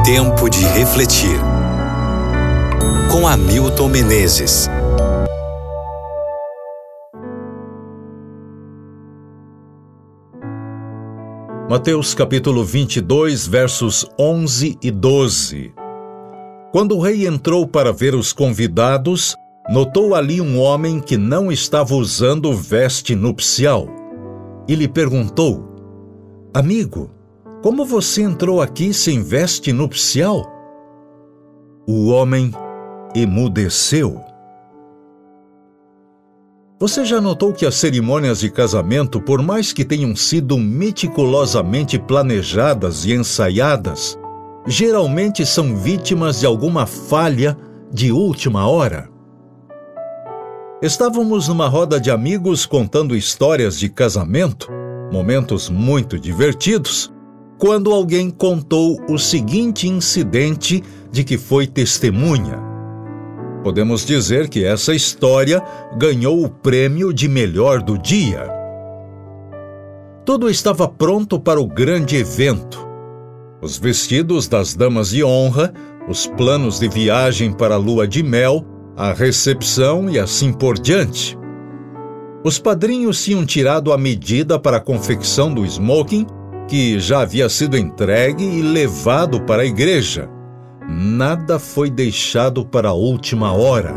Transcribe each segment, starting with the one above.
Tempo de refletir. Com Hamilton Menezes. Mateus capítulo 22, versos 11 e 12. Quando o rei entrou para ver os convidados, notou ali um homem que não estava usando veste nupcial. E lhe perguntou: Amigo, como você entrou aqui sem veste nupcial? O homem emudeceu. Você já notou que as cerimônias de casamento, por mais que tenham sido meticulosamente planejadas e ensaiadas, geralmente são vítimas de alguma falha de última hora? Estávamos numa roda de amigos contando histórias de casamento, momentos muito divertidos, quando alguém contou o seguinte incidente de que foi testemunha. Podemos dizer que essa história ganhou o prêmio de melhor do dia. Tudo estava pronto para o grande evento. Os vestidos das damas de honra, os planos de viagem para a lua de mel, a recepção e assim por diante. Os padrinhos tinham tirado a medida para a confecção do smoking, que já havia sido entregue e levado para a igreja. Nada foi deixado para a última hora.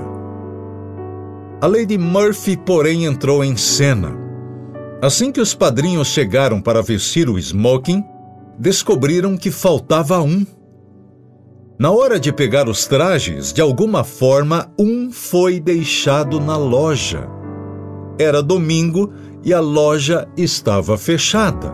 A Lady Murphy, porém, entrou em cena. Assim que os padrinhos chegaram para vestir o smoking, descobriram que faltava um. Na hora de pegar os trajes, de alguma forma, um foi deixado na loja. Era domingo e a loja estava fechada.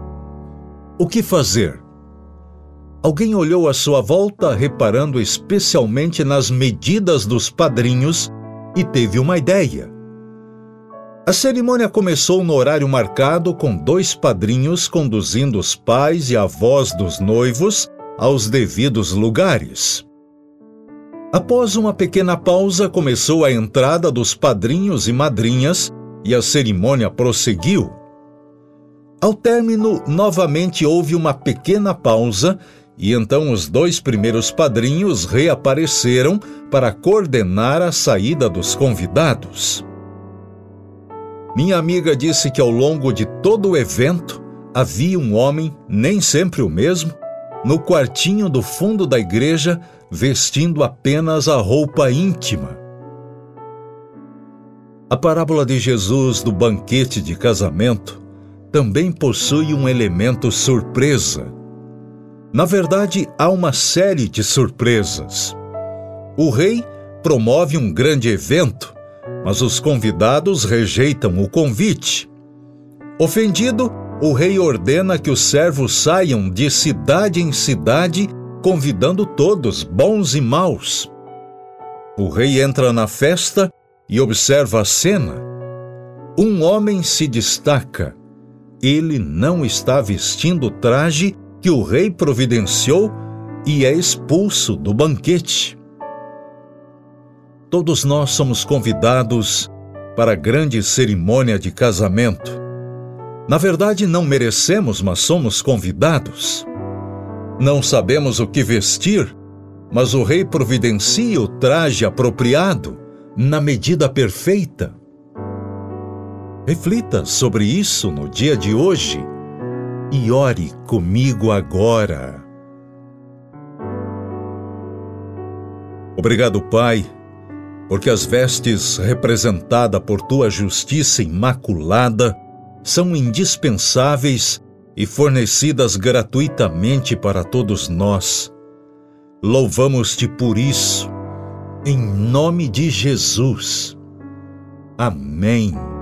O que fazer? Alguém olhou à sua volta, reparando especialmente nas medidas dos padrinhos, e teve uma ideia. A cerimônia começou no horário marcado, com 2 padrinhos conduzindo os pais e avós dos noivos aos devidos lugares. Após uma pequena pausa, começou a entrada dos padrinhos e madrinhas e a cerimônia prosseguiu. Ao término, novamente houve uma pequena pausa e então os 2 primeiros padrinhos reapareceram para coordenar a saída dos convidados. Minha amiga disse que ao longo de todo o evento havia um homem, nem sempre o mesmo, no quartinho do fundo da igreja, vestindo apenas a roupa íntima. A parábola de Jesus do banquete de casamento também possui um elemento surpresa. Na verdade, há uma série de surpresas. O rei promove um grande evento, mas os convidados rejeitam o convite. Ofendido, o rei ordena que os servos saiam de cidade em cidade, convidando todos, bons e maus. O rei entra na festa e observa a cena. Um homem se destaca. Ele não está vestindo o traje que o rei providenciou e é expulso do banquete. Todos nós somos convidados para a grande cerimônia de casamento. Na verdade, não merecemos, mas somos convidados. Não sabemos o que vestir, mas o rei providencia o traje apropriado, na medida perfeita. Reflita sobre isso no dia de hoje e ore comigo agora. Obrigado, Pai, porque as vestes representadas por Tua justiça imaculada são indispensáveis e fornecidas gratuitamente para todos nós. Louvamos-Te por isso, em nome de Jesus. Amém.